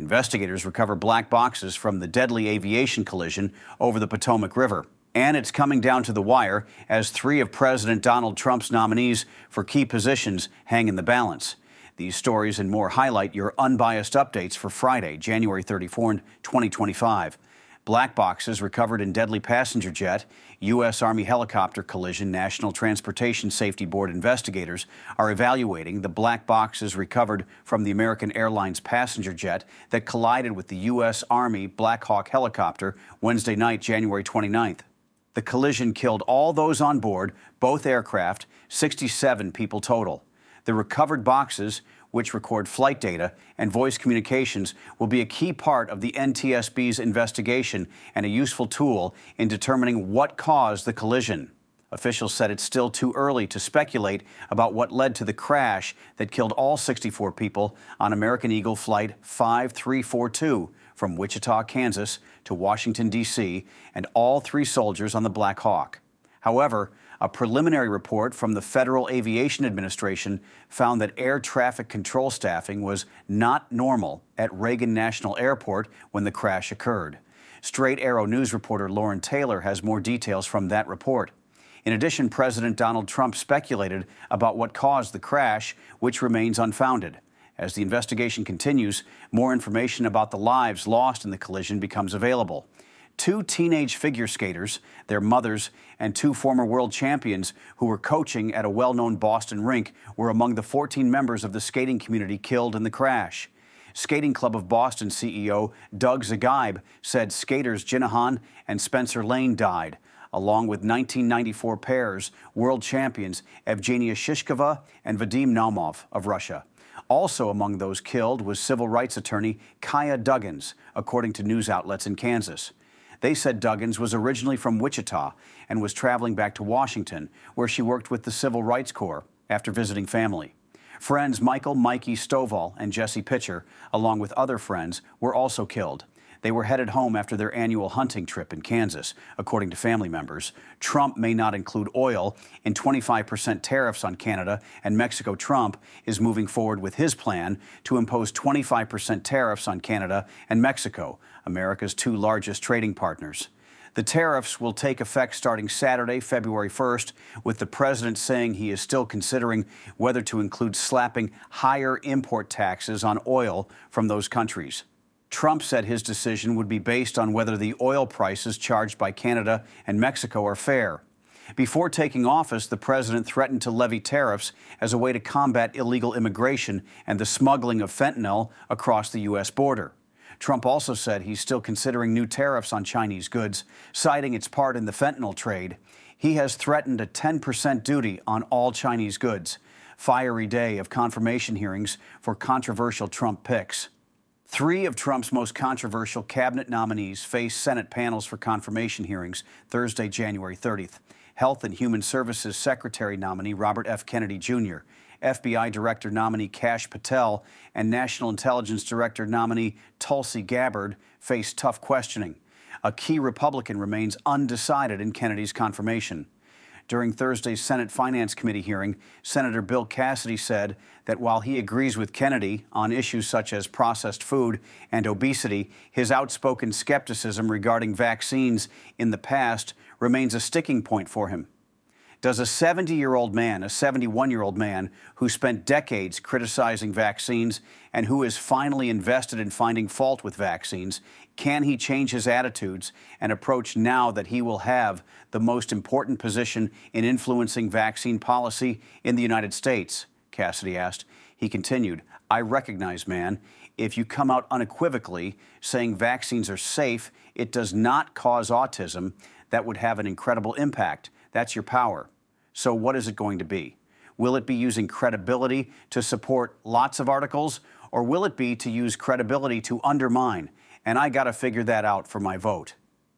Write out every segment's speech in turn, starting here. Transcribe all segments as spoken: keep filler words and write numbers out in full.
Investigators recover black boxes from the deadly aviation collision over the Potomac River. And it's coming down to the wire as three of President Donald Trump's nominees for key positions hang in the balance. These stories and more highlight your unbiased updates for Friday, January thirty-fourth, twenty twenty-five. Black boxes recovered in deadly passenger jet, U S Army helicopter collision. National Transportation Safety Board investigators are evaluating the black boxes recovered from the American Airlines passenger jet that collided with the U S Army Black Hawk helicopter Wednesday night, January twenty-ninth. The collision killed all those on board, both aircraft, sixty-seven people total. The recovered boxes, which record flight data and voice communications, will be a key part of the N T S B's investigation and a useful tool in determining what caused the collision. Officials said it's still too early to speculate about what led to the crash that killed all sixty-four people on American Eagle Flight five three four two from Wichita, Kansas to Washington, D C, and all three soldiers on the Black Hawk. However, a preliminary report from the Federal Aviation Administration found that air traffic control staffing was not normal at Reagan National Airport when the crash occurred. Straight Arrow News reporter Lauren Taylor has more details from that report. In addition, President Donald Trump speculated about what caused the crash, which remains unfounded. As the investigation continues, more information about the lives lost in the collision becomes available. Two teenage figure skaters, their mothers, and two former world champions who were coaching at a well-known Boston rink were among the fourteen members of the skating community killed in the crash. Skating Club of Boston C E O Doug Zagaib said skaters Jinahan and Spencer Lane died, along with nineteen ninety-four pairs world champions Evgenia Shishkova and Vadim Naumov of Russia. Also among those killed was civil rights attorney Kaya Duggins, according to news outlets in Kansas. They said Duggins was originally from Wichita and was traveling back to Washington, where she worked with the Civil Rights Corps after visiting family. Friends Michael Mikey Stovall and Jesse Pitcher, along with other friends, were also killed. They were headed home after their annual hunting trip in Kansas, according to family members. Trump may not include oil in twenty-five percent tariffs on Canada and Mexico. Trump is moving forward with his plan to impose twenty-five percent tariffs on Canada and Mexico, America's two largest trading partners. The tariffs will take effect starting Saturday, February first, with the president saying he is still considering whether to include slapping higher import taxes on oil from those countries. Trump said his decision would be based on whether the oil prices charged by Canada and Mexico are fair. Before taking office, the president threatened to levy tariffs as a way to combat illegal immigration and the smuggling of fentanyl across the U S border. Trump also said he's still considering new tariffs on Chinese goods, citing its part in the fentanyl trade. He has threatened a ten percent duty on all Chinese goods. Fiery day of confirmation hearings for controversial Trump picks. Three of Trump's most controversial cabinet nominees face Senate panels for confirmation hearings Thursday, January thirtieth. Health and Human Services Secretary nominee Robert F. Kennedy Junior, F B I Director nominee Kash Patel, and National Intelligence Director nominee Tulsi Gabbard face tough questioning. A key Republican remains undecided in Kennedy's confirmation. During Thursday's Senate Finance Committee hearing, Senator Bill Cassidy said that while he agrees with Kennedy on issues such as processed food and obesity, his outspoken skepticism regarding vaccines in the past remains a sticking point for him. Does a seventy-year-old man, a seventy-one-year-old man who spent decades criticizing vaccines and who is finally invested in finding fault with vaccines, can he change his attitudes and approach now that he will have the most important position in influencing vaccine policy in the United States? Cassidy asked. He continued, I recognize, man, if you come out unequivocally saying vaccines are safe, it does not cause autism, that would have an incredible impact. That's your power. So what is it going to be? Will it be using credibility to support lots of articles, or will it be to use credibility to undermine? And I got to figure that out for my vote.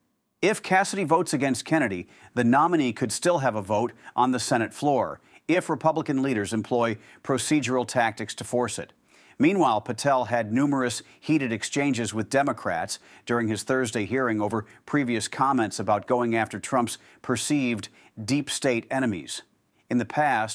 If Cassidy votes against Kennedy, the nominee could still have a vote on the Senate floor if Republican leaders employ procedural tactics to force it. Meanwhile, Patel had numerous heated exchanges with Democrats during his Thursday hearing over previous comments about going after Trump's perceived deep state enemies. In the past,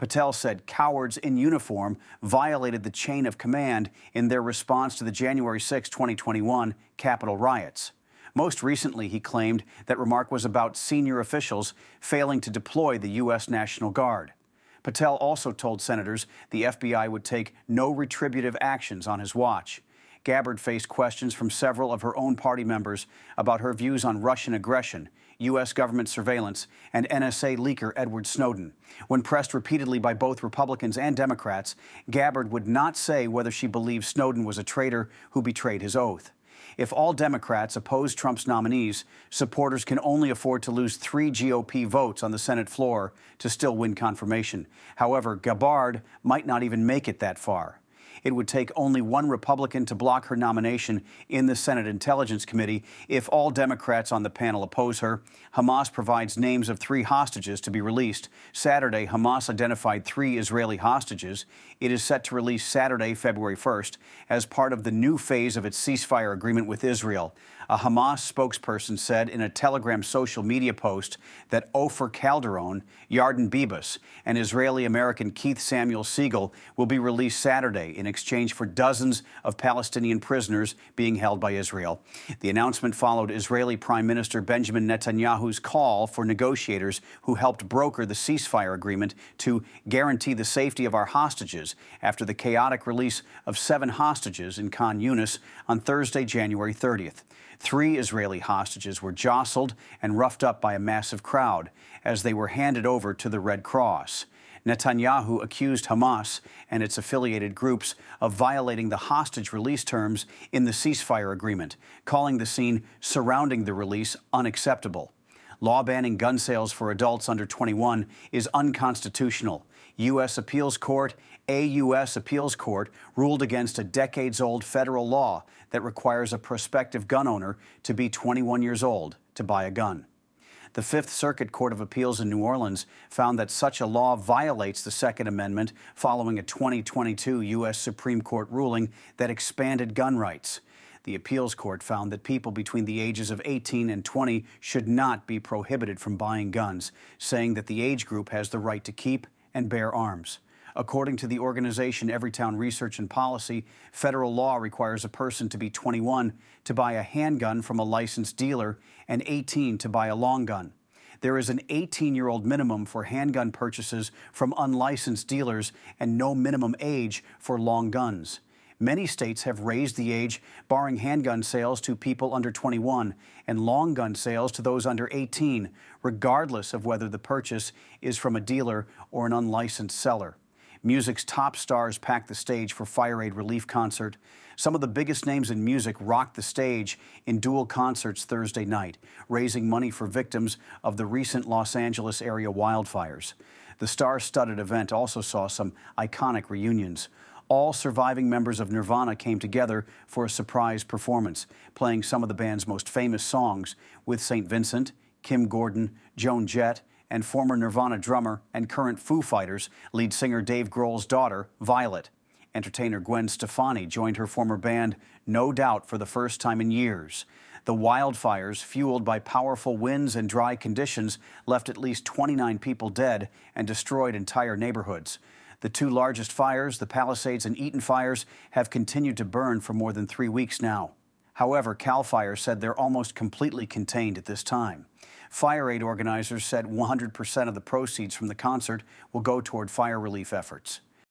Patel said cowards in uniform violated the chain of command in their response to the January sixth, twenty twenty-one Capitol riots. Most recently, he claimed that remark was about senior officials failing to deploy the U S National Guard. Patel also told senators the F B I would take no retributive actions on his watch. Gabbard faced questions from several of her own party members about her views on Russian aggression, U S government surveillance, and N S A leaker Edward Snowden. When pressed repeatedly by both Republicans and Democrats, Gabbard would not say whether she believed Snowden was a traitor who betrayed his oath. If all Democrats oppose Trump's nominees, supporters can only afford to lose three G O P votes on the Senate floor to still win confirmation. However, Gabbard might not even make it that far. It would take only one Republican to block her nomination in the Senate Intelligence Committee if all Democrats on the panel oppose her. Hamas provides names of three hostages to be released. Saturday, Hamas identified three Israeli hostages. It is set to release Saturday, February first, as part of the new phase of its ceasefire agreement with Israel. A Hamas spokesperson said in a Telegram social media post that Ofer Calderon, Yarden Bibas, and Israeli-American Keith Samuel Siegel will be released Saturday in exchange for dozens of Palestinian prisoners being held by Israel. The announcement followed Israeli Prime Minister Benjamin Netanyahu's call for negotiators who helped broker the ceasefire agreement to guarantee the safety of our hostages after the chaotic release of seven hostages in Khan Yunis on Thursday, January thirtieth. Three Israeli hostages were jostled and roughed up by a massive crowd as they were handed over to the Red Cross. Netanyahu accused Hamas and its affiliated groups of violating the hostage release terms in the ceasefire agreement, calling the scene surrounding the release unacceptable. Law banning gun sales for adults under twenty-one is unconstitutional. U S Appeals Court, a U S Appeals Court, ruled against a decades-old federal law that requires a prospective gun owner to be twenty-one years old to buy a gun. The Fifth Circuit Court of Appeals in New Orleans found that such a law violates the Second Amendment following a twenty twenty-two U S Supreme Court ruling that expanded gun rights. The appeals court found that people between the ages of eighteen and twenty should not be prohibited from buying guns, saying that the age group has the right to keep and bear arms. According to the organization Everytown Research and Policy, federal law requires a person to be twenty-one to buy a handgun from a licensed dealer and eighteen to buy a long gun. There is an eighteen-year-old minimum for handgun purchases from unlicensed dealers and no minimum age for long guns. Many states have raised the age, barring handgun sales to people under twenty-one and long gun sales to those under eighteen, regardless of whether the purchase is from a dealer or an unlicensed seller. Music's top stars packed the stage for Fire Aid Relief Concert. Some of the biggest names in music rocked the stage in dual concerts Thursday night, raising money for victims of the recent Los Angeles area wildfires. The star-studded event also saw some iconic reunions. All surviving members of Nirvana came together for a surprise performance, playing some of the band's most famous songs with Saint Vincent, Kim Gordon, Joan Jett, and former Nirvana drummer and current Foo Fighters lead singer Dave Grohl's daughter, Violet. Entertainer Gwen Stefani joined her former band No Doubt for the first time in years. The wildfires, fueled by powerful winds and dry conditions, left at least twenty-nine people dead and destroyed entire neighborhoods. The two largest fires, the Palisades and Eaton fires, have continued to burn for more than three weeks now. However, CAL FIRE said they're almost completely contained at this time. Fire Aid organizers said one hundred percent of the proceeds from the concert will go toward fire relief efforts.